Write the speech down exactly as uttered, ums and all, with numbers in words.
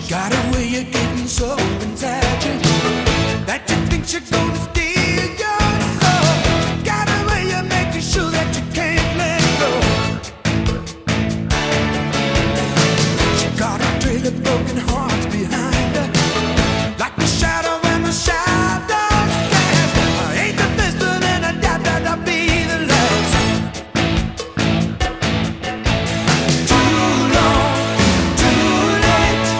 Got a way of getting so entitled that you think you're gonna